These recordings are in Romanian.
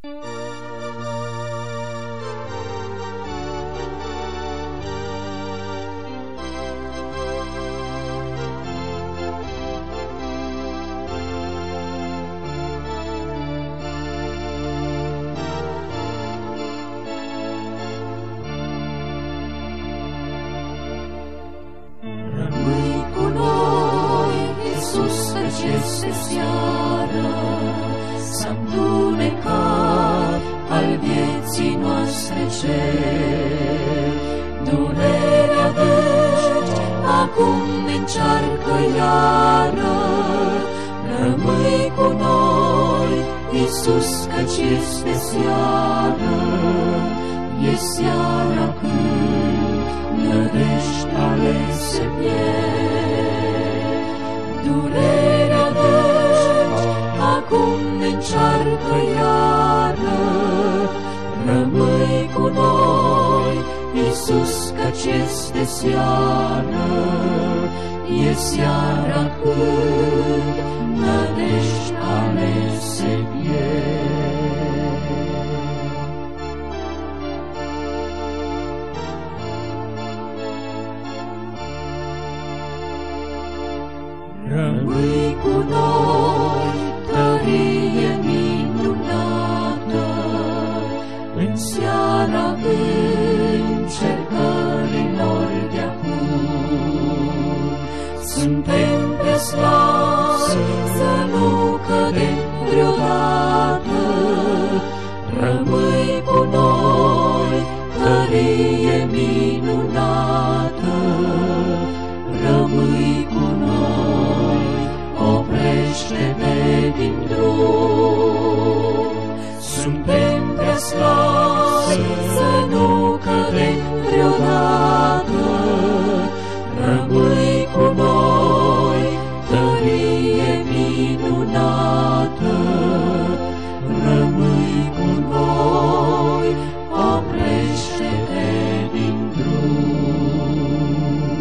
Este seară s-a întunecat al vieții noastre cer. Durerea deci acum ne încearcă iară. Rămâi cu noi, Iisus, căci este seară. E seara când nădejdea se pierd. Durerea deci acum ne încearcă iară. Rămâi cu noi, Iisus, căci este seară. E seara când nădejdea se pierd. Rămâi cu noi, tărie minunată, în seara încercărilor de acum. Suntem prea slabi să nu cădem vreodată. Rămâi cu noi, tărie minunată. Rămâi cu noi, oprește-te din drum. Suntem prea slabi să nu cădem vreodată. Rămâi cu noi, tărie minunată. Rămâi cu noi, oprește-te din drum.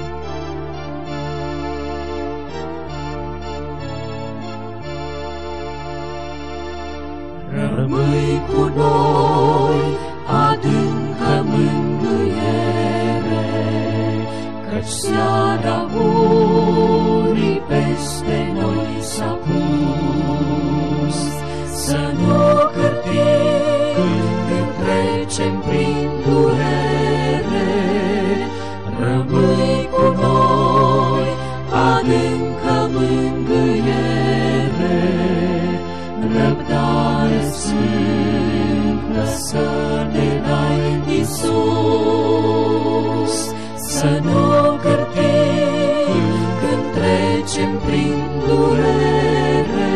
Rămâi cu noi, adâncă mângâiere, căci seara urii peste noi s-a pus. Să nu cârtim când trecem prin durere. Rămâi cu noi, adâncă mângâiere. Răbdare sfântă să ne dai, Iisus. Să nu cârtim când trecem prin durere.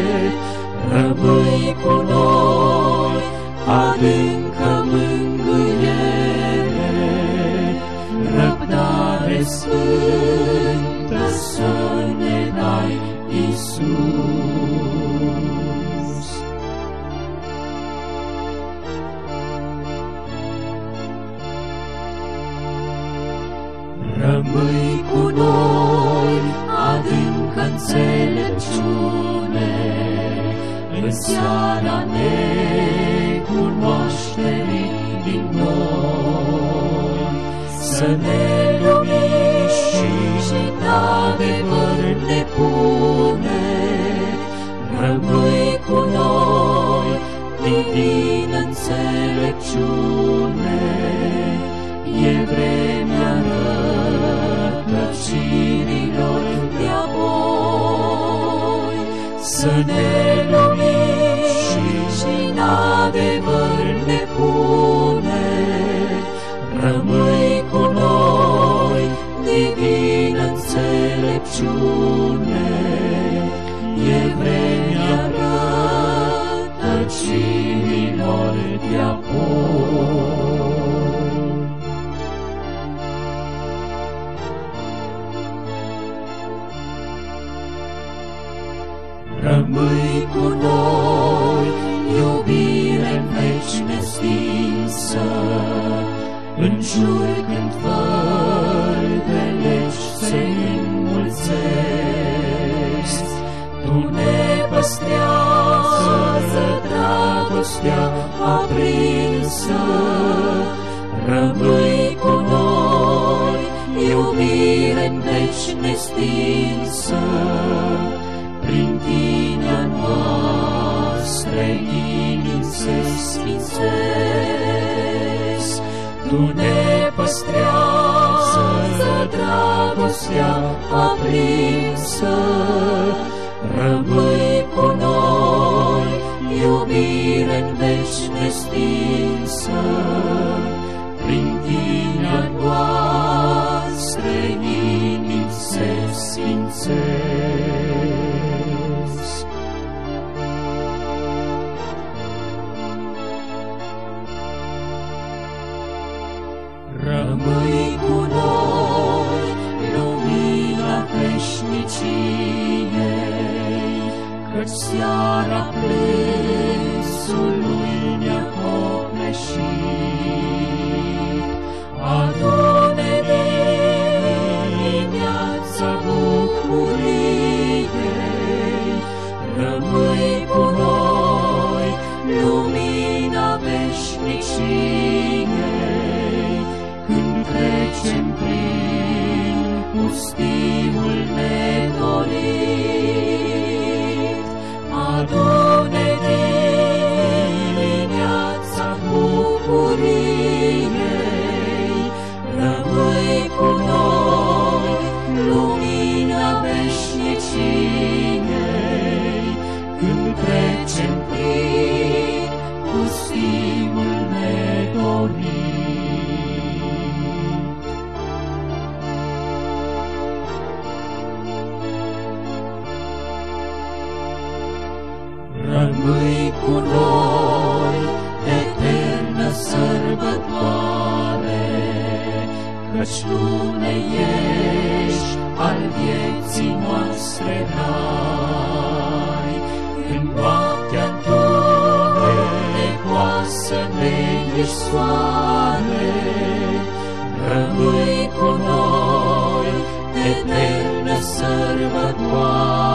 Rămâi cu noi, adâncă mângâiere. Răbdare sfântă să ne dai, Iisus. Rămâi cu noi, adâncă înțelepciune, în seara necunoașterii din noi. Să ne lumiști și în adevăr ne pune. Rămâi cu noi, divină înțelepciune. E vremea rătăcirilor de apoi. Să ne lumiști și în adevăr ne pune. Rămâi cu noi, divină înțelepciune. E vremea rătăcirilor de apoi. Rămâi cu dragostea aprinsă, rămâi cu noi, iubire-n veci nestinsă, prin tine a noastre inimi se sfințesc. Tu ne păstrează dragostea aprinsă, rămâi cu noi, iubire-n veci nestinsă, prin tine a noastre inimi se sfințesc. Rămâi cu noi, lumina veșniciei, căci seara plânsului ne-a copleșit. Adune dimineața bucuriei, rămâi cu noi, lumina veșniciei, când trecem prin pustiul nedorit. Adune dimineața bucuriei, rămâi cu noi, lumina veșniciei, când trecem prin pustiul nedorit. Rămâi cu noi, eternă sărbătoare, căci Tu ne ești al vieții noastre rai. În noaptea întunecoasă ne ești soare, rămâi cu noi, eternă sărbătoare.